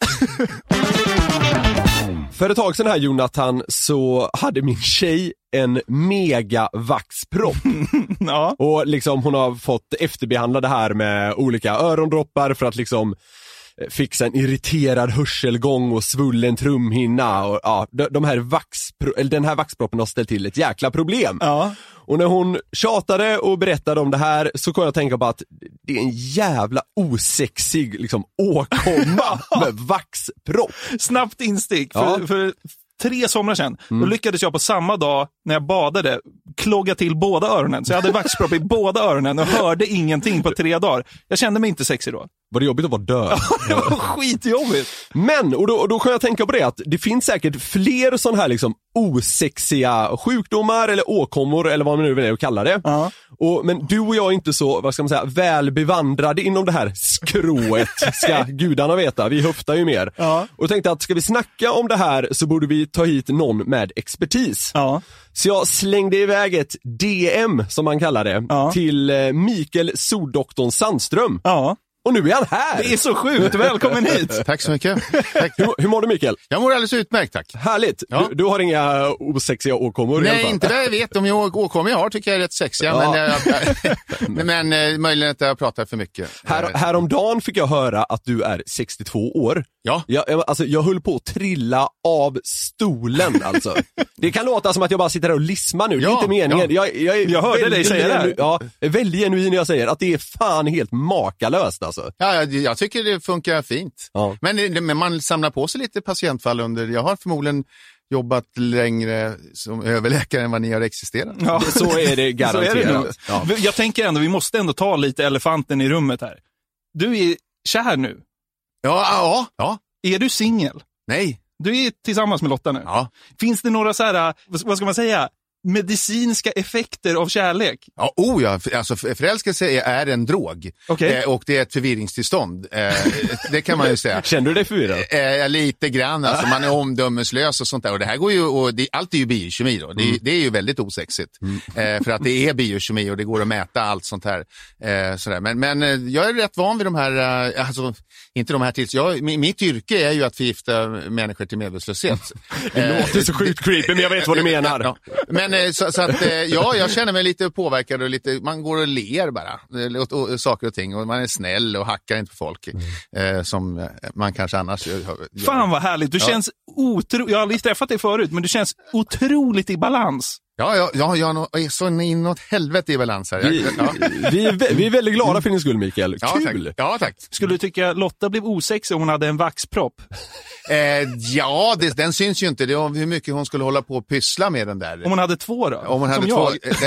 För ett tag sedan här, Jonathan, så hade min tjej en mega vaxpropp. Ja. Och liksom hon har fått efterbehandla det här med olika örondroppar för att liksom fixa en irriterad hörselgång och svullen trumhinna. Och, ja, den här vaxproppen har ställt till ett jäkla problem. Ja. Och när hon tjatade och berättade om det här så kunde jag tänka på att det är en jävla osexig liksom, åkomma med vaxpropp. Snabbt instick. För 3 somrar sedan, då lyckades jag på samma dag när jag badade klogga till båda öronen. Så jag hade vaxpropp i båda öronen och hörde ingenting på 3 dagar. Jag kände mig inte sexig då. Var det jobbigt att vara död? Det var skitjobbigt. Men, och då kan jag tänka på det att det finns säkert fler sån här liksom osexiga sjukdomar eller åkommor eller vad man nu vill kalla det. Men du och jag är inte så, vad ska man säga, välbevandrade inom det här skrået, ska gudarna veta. Vi höftar ju mer. Och jag tänkte att ska vi snacka om det här så borde vi ta hit någon med expertis. Så jag slängde iväg ett DM, som man kallar det, till Mikael Soldoktorn Sandström. Och nu är han här! Det är så sjukt, välkommen hit! Tack så mycket. Tack. Hur mår du, Mikael? Jag mår alldeles utmärkt, tack. Härligt! Ja. Du har inga osexiga åkommor i alla Nej, fall. inte vad jag vet. De åkommor jag har tycker jag är rätt sexiga, Ja. men möjligen att jag pratar för mycket. Häromdagen fick jag höra att du är 62 år. Ja. Jag höll på att trilla av stolen alltså. Det kan låta som att jag bara sitter där och lismar nu, det är Ja, inte meningen. ja. Jag hörde dig säga det här. Ja, väldigt genuin när jag säger att det är fan helt makalöst alltså. Ja, jag tycker det funkar fint. Ja. Men man samlar på sig lite patientfall jag har förmodligen jobbat längre som överläkare än vad ni har existerat. Ja. Så är det garanterat. Så är det nog. Ja. Jag tänker ändå, vi måste ändå ta lite elefanten i rummet här. Du är kär nu. Ja. Är du singel? Nej. Du är tillsammans med Lotta nu. Ja. Finns det några så här, vad ska man säga, medicinska effekter av kärlek? Ja, alltså förälskelse är en drog. Okej. Och det är ett förvirringstillstånd. Det kan man ju säga. Känner du dig förvirrad? Lite grann, alltså man är omdömeslös och sånt där. Och det här går ju, allt är ju biokemi då. Det är ju väldigt osexigt. För att det är biokemi och det går att mäta allt sånt här. Sådär. Men jag är rätt van vid de här, alltså inte de här mitt yrke är ju att förgifta människor till medvetslöshet. Det låter så sjukt creepy, men jag vet vad du menar. Ja. Men så att jag känner mig lite påverkad och lite, man går och ler bara och saker och ting och man är snäll och hackar inte på folk som man kanske annars gör. Fan vad härligt, du känns jag har aldrig träffat dig förut, men du känns otroligt i balans. Jag är så inåt helvete i balans här. Vi är väldigt glada för din skull, Mikael. Kul! Tack. Ja, tack. Skulle du tycka Lotta blev osexig om hon hade en vaxpropp? Den syns ju inte. Det var hur mycket hon skulle hålla på och pyssla med den där. Om hon hade två då? Om hon hade två.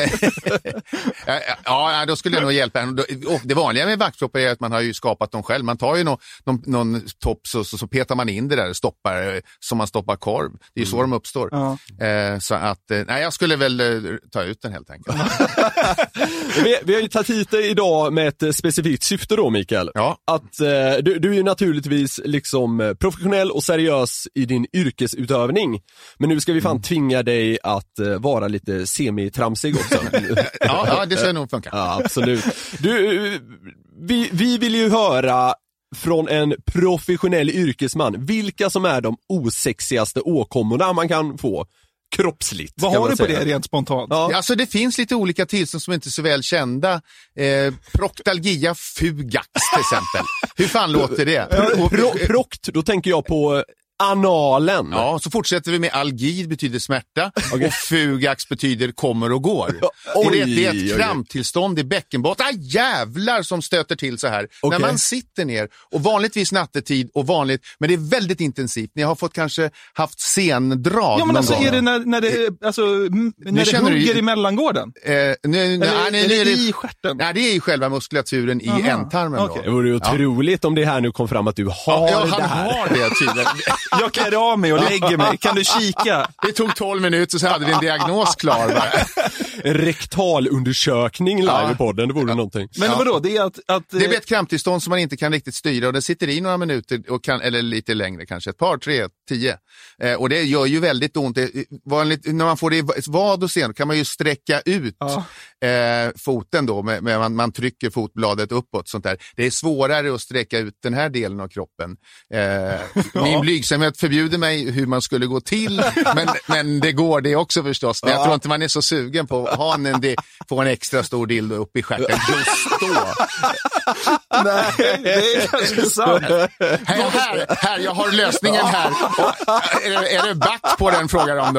Ja, då skulle jag nog hjälpa henne. Och det vanliga med vaxproppar är att man har ju skapat dem själv. Man tar ju någon topp så petar man in det där och stoppar som man stoppar korv. Det är ju så de uppstår. Ja. Så att, jag skulle väl ta ut den helt enkelt. Vi har ju tagit hit dig idag med ett specifikt syfte då, Mikael. Ja. Att du är ju naturligtvis liksom professionell och seriös i din yrkesutövning. Men nu ska vi fan tvinga dig att vara lite semitramsig också. Ja, det ska nog funka. Ja, absolut. Vi vill ju höra från en professionell yrkesman vilka som är de osexigaste åkommorna man kan få kroppsligt. Vad har du på det rent spontant? Ja. Alltså det finns lite olika tillstånd som inte är så väl kända. Proctalgia fugax till exempel. Hur fan låter det? Prokt, då tänker jag på analen. Ja, så fortsätter vi med algid betyder smärta och fugax betyder kommer och går. Det är ett kramptillstånd i bäckenbotten. Jävlar som stöter till så här. När man sitter ner och vanligtvis nattetid och men det är väldigt intensivt. Ni har kanske haft sendrag. Ja, men alltså är det när det hugger i mellangården? Nej, i stjärten? Nej, det är ju själva muskulaturen i ändtarmen. Okay. Det vore otroligt om det här nu kom fram att du har det här. Han har det tydligen. Jag klär av mig och lägger mig. Kan du kika? Det tog 12 minuter så hade vi en diagnos klar bara. Rektalundersökning live i podden, det vore någonting. Men vadå? Det är att det blir ett kramptillstånd som man inte kan riktigt styra och det sitter i några minuter eller lite längre kanske, ett par, 3, 10. Och det gör ju väldigt ont. När man får det i vad och sen kan man ju sträcka ut foten då, man trycker fotbladet uppåt sånt där. Det är svårare att sträcka ut den här delen av kroppen. Min blygsamhet förbjuder mig hur man skulle gå till, men det går det också förstås. Jag tror inte man är så sugen på att få en extra stor dildo upp i stjärten just då. Nej, det är kanske sant. Här, jag har lösningen här. Är det back på den frågan om då?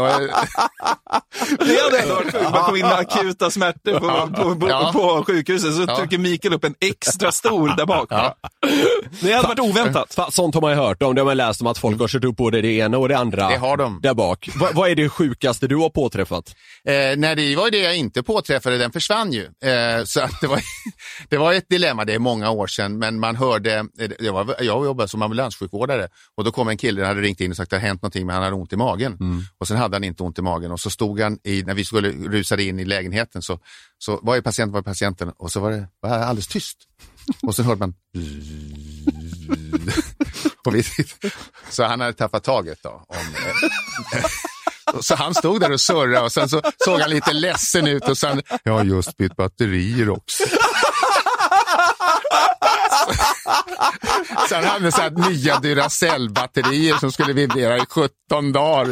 Det hade ändå varit sjukt. Man kom in med akuta smärtor på sjukhuset så trycker Mikael upp en extra stor där bak. Det hade varit oväntat. Sånt har man ju hört om. Det har man läst om att folk har kört upp både det ena och det andra. Det har de. Där bak. Vad är det sjukaste du har påträffat? Nej, det var det jag inte påträffade. Den försvann ju. Så att det var ett dilemma. Det är många år sedan. Men man hörde, jag jobbade som ambulanssjukvårdare. Och då kom en kille och hade ringt in och sagt att det hade hänt någonting men han hade ont i magen. Och sen hade han inte ont i magen. Och så stod han när vi skulle rusa in i lägenheten så var patienten och så var det alldeles tyst. Och så hörde man så han hade tappat taget då. Så han stod där och surrade och sen så såg han lite ledsen ut och sen jag har just bytt batterier också. Sen hade han så här nya Duracell-batterier som skulle vibrera i 17 dagar.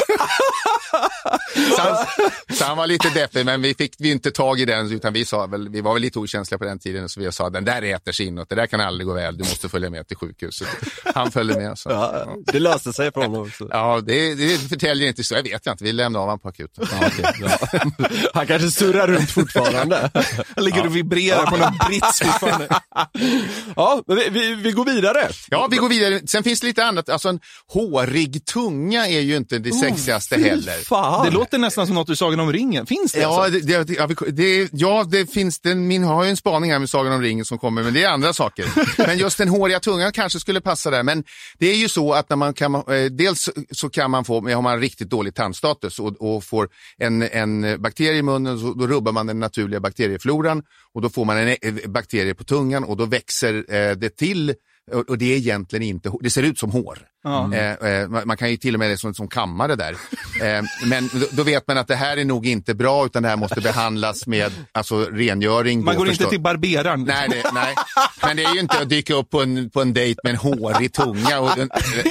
Så han var lite deppig, men vi fick inte tag i den, utan vi var väl lite okänsliga på den tiden, så vi sa den där äter sig inåt, det där kan aldrig gå väl, du måste följa med till sjukhuset. Han följde med. Så. Ja, det löste sig för honom också. Ja, det förtäljer inte så, jag vet inte, vi lämnade av honom på akuten. Ja, okay, ja. Han kanske surrar runt fortfarande. Han ligger och vibrerar på någon brits fortfarande. Ja, vi går vidare. Ja, vi går vidare. Sen finns det lite annat, alltså en hårig tunga är ju inte det sexigaste heller. Fan. Det låter nästan som något du Sagan om ringen. Finns det? Ja, alltså? det finns det. Min har ju en spaning här med Sagan om ringen som kommer, men det är andra saker. Men just den håriga tungan kanske skulle passa där. Men det är ju så att när man kan, dels så kan man få, har man riktigt dålig tandstatus och får en bakterie i munnen, så då rubbar man den naturliga bakteriefloran och då får man en bakterie på tungan och då växer det till. Och det är egentligen inte, det ser ut som hår. Man kan ju till och med det som kammare där. Men då vet man att det här är nog inte bra, utan det här måste behandlas med rengöring. Man går inte till barberaren. Nej. Men det är ju inte att dyka upp på en dejt med en hårig tunga och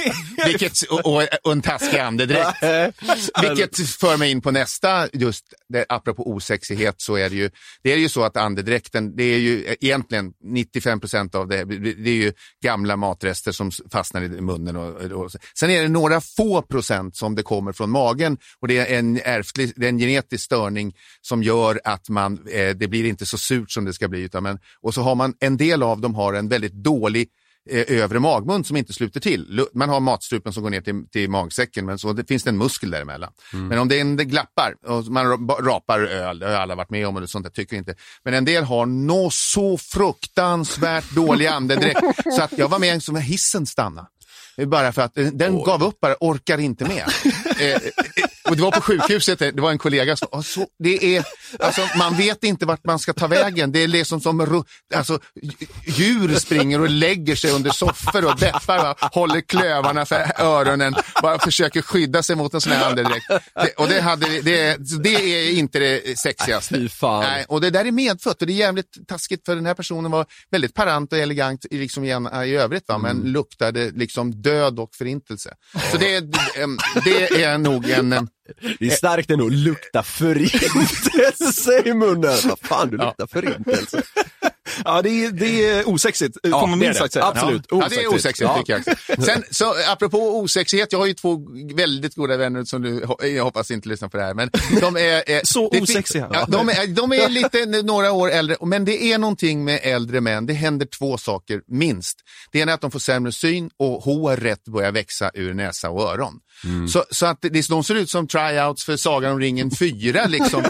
en taskig andedräkt. Vilket för mig in på nästa, just det, apropå osexighet, så är det är ju så att andedräkten, det är ju egentligen 95% av det är ju gamla matrester som fastnar i munnen och sen är det några få procent som det kommer från magen, och det är en genetisk störning som gör att det blir inte så surt som det ska bli, och så har man en del av dem har en väldigt dålig övre magmun som inte sluter till. Man har matstrupen som går ner till magsäcken, men så finns det en muskel däremellan. Men om det glappar och man rapar öl, det har alla varit med om, och sånt där tycker inte. Men en del har så fruktansvärt dålig andedräkt så att jag var med som hissen stanna. Bara för att den gav upp, bara orkar inte med. Och det var på sjukhuset, det var en kollega som sa, man vet inte vart man ska ta vägen. Det är liksom som djur springer och lägger sig under soffor och deppar, håller klövarna för öronen, bara försöker skydda sig mot en sån här andedräkt. Det är inte det sexigaste. Nej, och det där är medfött, och det är jävligt taskigt, för den här personen var väldigt parant och elegant liksom i övrigt, men luktade liksom död och förintelse. Så det är nog en... Det är starkt ändå att lukta förintelse i munnen. Vad fan, du luktar förintelse. Ja, det är osexigt. Får man minst sagt säga. Absolut. Ja, det är osexigt tycker jag. Sen, så apropå osexighet, jag har ju 2 väldigt goda vänner som jag hoppas inte lyssnar på det här, men de är så osexiga. Ja, de är lite några år äldre, men det är någonting med äldre män. Det händer 2 saker minst. Det ena är att de får sämre syn och håret börjar växa ur näsa och öron. Så att de ser ut som tryouts för Sagan om ringen 4 liksom.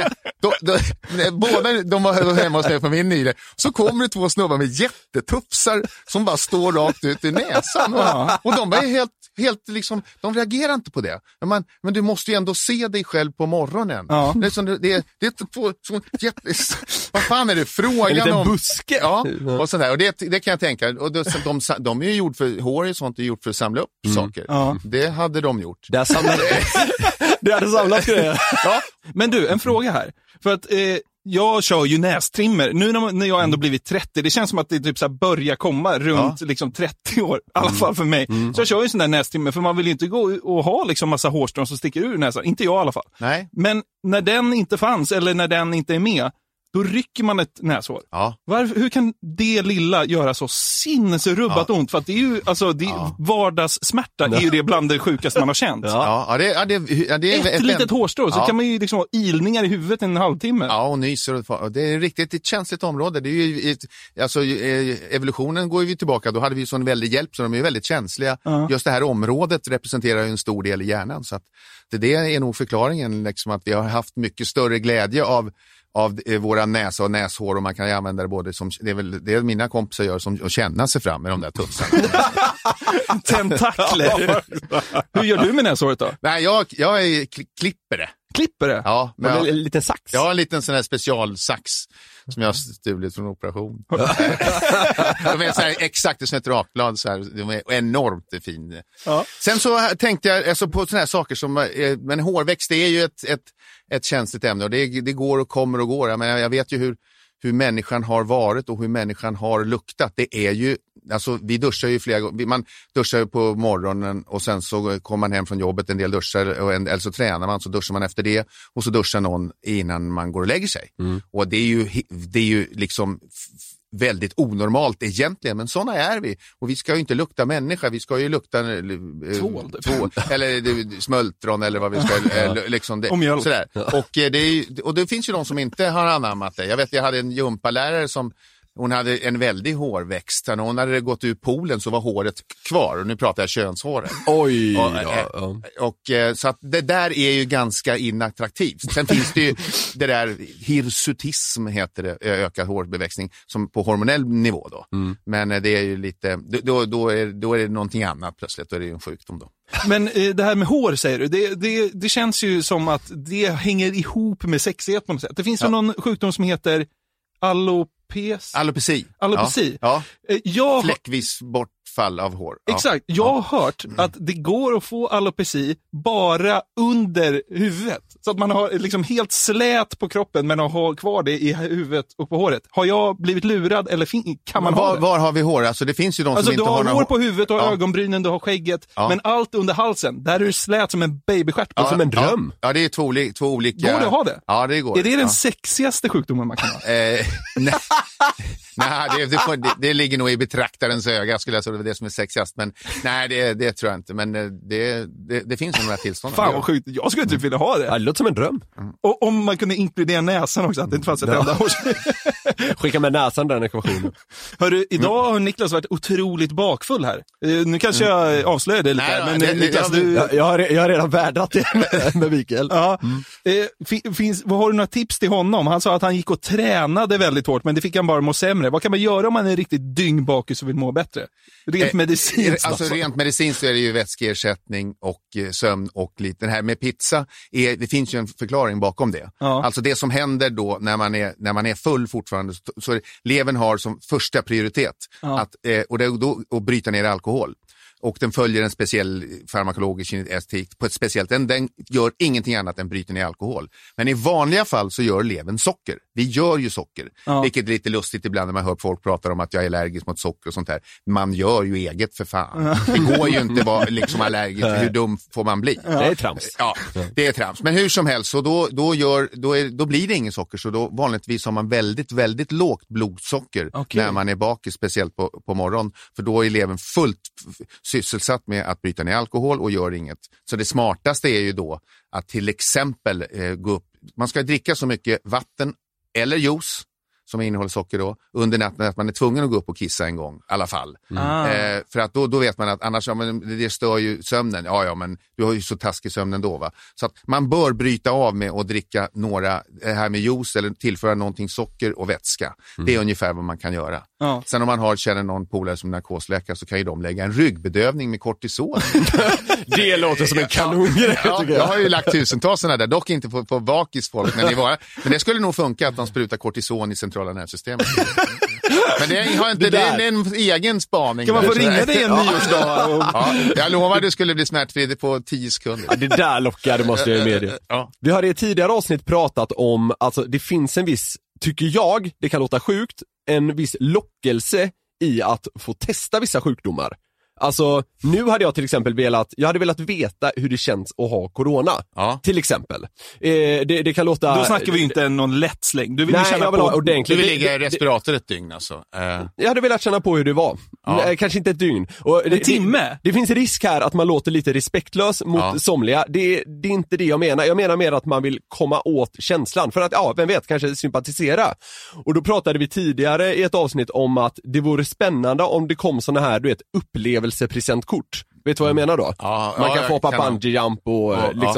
Båda de var hemma hos mig på min nyre. Så kommer det 2 snubbar med jättetufsar som bara står rakt ut i näsan. Och de var helt liksom, de reagerar inte på det. Men du måste ju ändå se dig själv på morgonen. Ja. Det är 2 vad fan är det frågan en liten om? buske. Ja, och sådär. Och det kan jag tänka. Och de är ju gjort för, hår och sånt är gjort för att samla upp saker. Ja. Det hade de gjort. Det hade samlat grejer. Ja. Men du, en fråga här. För att jag kör ju nästrimmer. Nu när jag ändå blivit 30, det känns som att det typ så här börjar komma runt liksom 30 år. I alla fall för mig. Så jag kör ju sån där nästrimmer, för man vill ju inte gå och ha liksom massa hårstrån som sticker ur näsan. Inte jag i alla fall. Nej. Men när den inte fanns, eller när den inte är med, då rycker man ett näshår. Ja. Hur kan det lilla göra så sinnesrubbat ont? För att det är ju, vardagssmärta är ju det bland det sjukaste man har känt. Det är ett litet hårstrå, så kan man ju liksom ha ilningar i huvudet en halvtimme. Ja, och nyser. Det är riktigt ett känsligt område. Det är ju, evolutionen går ju tillbaka. Då hade vi ju sån väldigt hjälp, så de är ju väldigt känsliga. Just det här området representerar ju en stor del i hjärnan. Så att det är nog förklaringen, liksom, att vi har haft mycket större glädje av våra näsa och näshår, och man kan ju använda det både som, det är väl det mina kompisar gör, som att känna sig fram med de där tussarna. Tentakler. Hur gör du med näshåret då? Nej, jag klipper det. Klipper det? Ja. Men en liten sax? Ja, en liten sån här specialsax som jag har stulit från operation. De är så här, exakt som ett rakblad, så här, de är enormt fin. Ja. Sen så tänkte jag på såna här saker som, men hårväxt, det är ju ett känsligt ämne, och det går och kommer och går. Jag vet ju hur människan har varit och hur människan har luktat. Det är ju alltså vi duschar ju flera gånger, man duschar ju på morgonen och sen så kommer man hem från jobbet, en del duschar eller så tränar man, så duschar man efter det och så duschar någon innan man går och lägger sig. Och det är ju liksom väldigt onormalt egentligen, men såna är vi. Och vi ska ju inte lukta människa, vi ska ju lukta tvål eller smultron eller vad vi ska liksom det, sådär. Och det finns ju de som inte har anammat det. Jag hade en gympalärare som hon hade en väldig hårväxt. När hon hade gått ur poolen så var håret kvar. Och nu pratar jag könshåret. Oj! Så att det där är ju ganska inattraktivt. Sen finns det ju det där hirsutism heter det, ökad hårbeväxning som på hormonell nivå då. Men det är ju lite, då är det någonting annat plötsligt. Då är det ju en sjukdom då. Men det här med hår säger du, det känns ju som att det hänger ihop med sexighet på något sätt. Det finns ju någon sjukdom som heter Alopeci. Ja. Fläckvis bortfall av hår. Exakt. Jag har hört att det går att få alopeci bara under huvudet. Så att man har liksom helt slät på kroppen men har kvar det i huvudet och på håret. Har jag blivit lurad eller kan man ha det? Var har vi hår? Alltså det finns ju de som inte har hår. Du har hår på huvudet och ögonbrynen, du har skägget. Men allt under halsen, där är du slät som en babystjärt. Som en dröm. Ja, det är två olika. Går det att ha det? Ja, det går. Är det den sexigaste sjukdomen man kan ha? Nej, det ligger nog i betraktarens öga, skulle jag säga, det är det som är sexigast. Men nej, det tror jag inte. Men det finns några tillstånd. Fan vad sjukt, jag skulle typ vilja ha det. Det låter som en dröm. Och om man kunde inkludera näsan också, att det inte fanns ett enda hår. Skicka med näsan den ekvationen. Hörru, idag har Niklas varit otroligt bakfull här. Nu kanske jag avslöjar det lite här, men Niklas, jag har redan värdat det med Mikael. Ja. Vad har du några tips till honom? Han sa att han gick och tränade väldigt hårt, men det fick han bara må sämre. Vad kan man göra om man är riktigt dyngbakis och vill må bättre? Rent medicinskt. Alltså rent medicinskt så är det ju vätskeersättning och sömn och lite. Det här med pizza, det finns ju en förklaring bakom det. Ja. Alltså det som händer då när man är full fortfarande, så levern har som första prioritet att bryta ner alkohol. Och den följer en speciell farmakologisk kinetik på ett speciellt. Den gör ingenting annat än bryter ner alkohol. Men i vanliga fall så gör levern socker. Vi gör ju socker. Vilket är lite lustigt ibland när man hör folk prata om att jag är allergisk mot socker och sånt där. Man gör ju eget för fan. Det går ju inte att vara liksom allergisk. Hur dum får man bli? Det är trams. Ja, det är trams. Men hur som helst, så då blir det ingen socker. Så då vanligtvis har man väldigt, väldigt lågt blodsocker när man är bakis, speciellt på morgonen. För då är levern fullt sysselsatt med att bryta ner alkohol och gör inget. Så det smartaste är ju då att till exempel gå upp. Man ska dricka så mycket vatten eller juice som innehåller socker då under natten att man är tvungen att gå upp och kissa en gång i alla fall. För att då vet man att annars det stör ju sömnen. Ja, men du har ju så taskig sömnen då, va? Så att man bör bryta av med att dricka några här med juice eller tillföra någonting socker och vätska. Det är ungefär vad man kan göra. Sen om man känner någon polare som narkosläkare så kan ju de lägga en ryggbedövning med kortison. Det låter som en kanongrej. Jag har ju lagt tusentals sådana där, dock inte på bakis folk, men det skulle nog funka att de sprutar kortison i centrala nervsystemet. Men det är en egen spaning. Kan man få ringa dig en nyårsdag? Jag lovar det skulle bli smärtfri på 10 sekunder. Det där lockar, det måste jag ju medge. Vi har i ett tidigare avsnitt pratat om, alltså det finns en viss, tycker jag, det kan låta sjukt, en viss lockelse i att få testa vissa sjukdomar. Alltså, nu hade jag till exempel velat veta hur det känns att ha corona. Till exempel. Det kan låta... Då snackar vi ju inte någon lätt släng. Du vill känna på ordentligt. Du vill ligga i respirator ett dygn alltså. Jag hade velat känna på hur det var. Kanske inte ett dygn. En timme? Det finns risk här att man låter lite respektlös mot somliga. Det är inte det jag menar. Jag menar mer att man vill komma åt känslan. För att, vem vet, kanske sympatisera. Och då pratade vi tidigare i ett avsnitt om att det vore spännande om det kom såna här, upplevelsepresentkort. Vet du vad jag menar då? Man kan få hoppa bungee jump och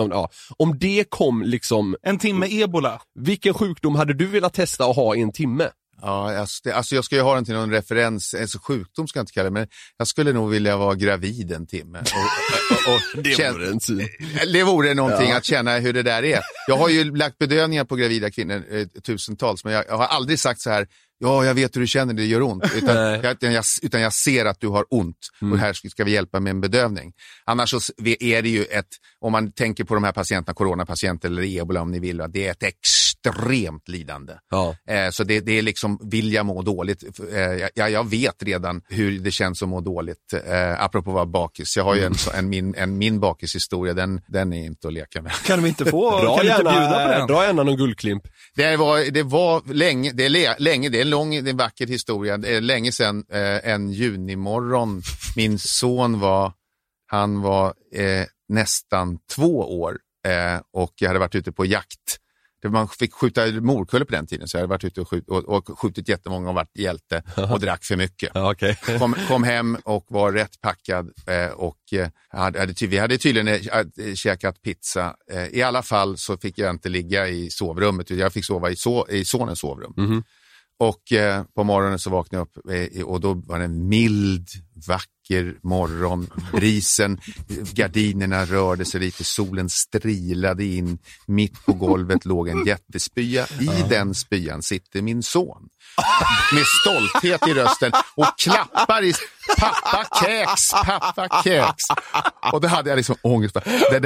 Om det kom liksom... En timme ebola. Vilken sjukdom hade du velat testa att ha i en timme? Alltså jag ska ju ha den till någon referens, alltså sjukdom ska jag inte kalla det, men jag skulle nog vilja vara gravid en timme. Det vore en syn. Det vore någonting att känna hur det där är. Jag har ju lagt bedövningar på gravida kvinnor tusentals, men jag har aldrig sagt så här: jag vet hur du känner, det gör ont. Utan jag ser att du har ont och här ska vi hjälpa med en bedövning. Annars så är det ju om man tänker på de här patienterna, coronapatienter eller ebola om ni vill, att det är ett extremt lidande. Ja. Så det är liksom, vill jag må dåligt? Jag vet redan hur det känns att må dåligt. Apropå att vara bakis. Jag har ju min bakishistoria, den är inte att leka med. Kan vi inte få, kan du inte bjuda på den? Dra gärna någon guldklimp. Det var länge, det är en vacker historia. Det är länge sedan, en junimorgon. Min son var nästan 2 år och jag hade varit ute på jakt. Man fick skjuta morkulle på den tiden, så jag hade varit ute och skjutit jättemånga och varit hjälte och drack för mycket. Ja, okay. Kom hem och var rätt packad och vi hade tydligen käkat pizza. I alla fall så fick jag inte ligga i sovrummet, jag fick sova i sonens sovrum. Mm-hmm. Och på morgonen så vaknade jag upp och då var det en mild, vacker morgon. Brisen, gardinerna rörde sig lite, solen strilade in. Mitt på golvet låg en jättespya. I den spyan sitter min son. Med stolthet i rösten och klappar i pappa kex. Och då hade jag liksom ångest. Det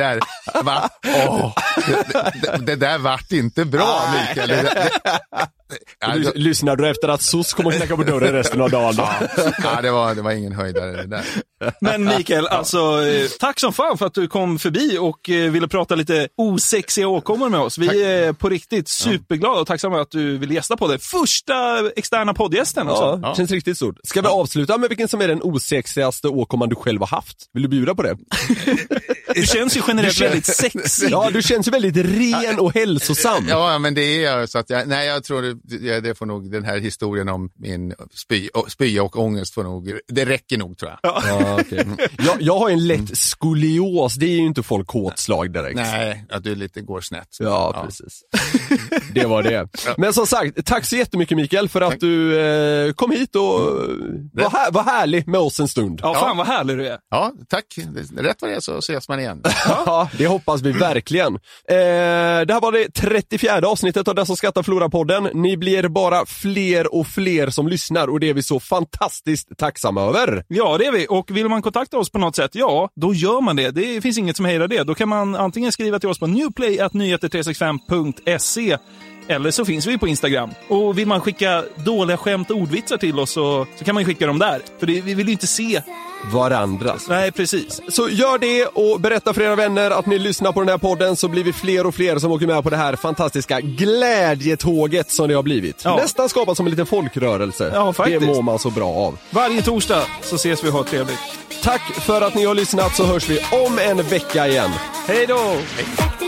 där vart inte bra, Mikael. Lyssnar du efter att SOS kommer att knacka på dörren resten av dagen? Ja, det var ingen höjdare det där. Men Mikael, alltså tack som fan för att du kom förbi och ville prata lite osexiga åkommor med oss. Vi är på riktigt superglada och tacksamma att du ville gästa på det. Första externa poddgästen också. Ja, känns riktigt stort. Ska vi avsluta med vilken som är den osexigaste åkomman du själv har haft? Vill du bjuda på det? Du känns ju generellt väldigt sexig. Ja, du känns ju väldigt ren och hälsosam. Ja, men det är jag. Så att jag tror det får nog, den här historien om min spya och ångest får nog, det räcker nog, tror jag. Ja, okay. Jag har en lätt skolios, det är ju inte folk håtslag direkt. Nej, att du lite går snett. Ja, precis. Det var det. Men som sagt, tack så jättemycket Mikael för att du kom hit och var härlig med oss en stund. Ja, fan vad härlig du är. Ja, tack. Rätt vad det är så ses man igen. Ja, det hoppas vi verkligen. Det här var det 34:e avsnittet av Dessa skrattar förlorar-podden. Ni blir bara fler och fler som lyssnar och det är vi så fantastiskt tacksamma över. Ja, det är vi. Och vill man kontakta oss på något sätt, ja, då gör man det. Det finns inget som hejdar det. Då kan man antingen skriva till oss på newplay@nyheter365.se eller så finns vi på Instagram. Och vill man skicka dåliga skämt och ordvitsar till oss så kan man skicka dem där. För vi vill ju inte se varandras. Nej, precis. Så gör det och berätta för era vänner att ni lyssnar på den här podden, så blir vi fler och fler som åker med på det här fantastiska glädjetåget som det har blivit. Ja. Nästan skapat som en liten folkrörelse. Ja, faktiskt. Det mår man så bra av. Varje torsdag så ses vi och har trevligt. Tack för att ni har lyssnat, så hörs vi om en vecka igen. Hej då! Hej.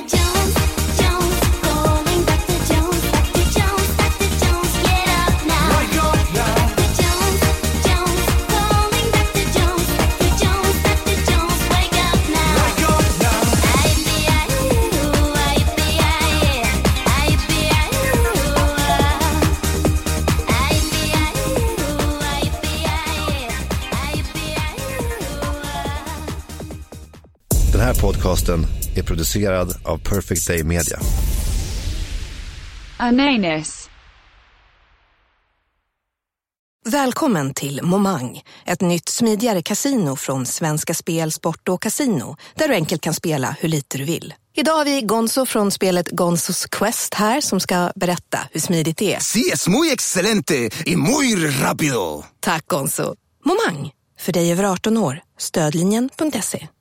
Den här podcasten är producerad av Perfect Day Media. Ananus. Välkommen till Momang, ett nytt smidigare kasino från Svenska Spel, Sport och Casino, där du enkelt kan spela hur lite du vill. Idag har vi Gonzo från spelet Gonzos Quest här som ska berätta hur smidigt det är. Sí, es muy excelente y muy rápido. Tack Gonzo. Momang, för dig över 18 år. Stödlinjen.se.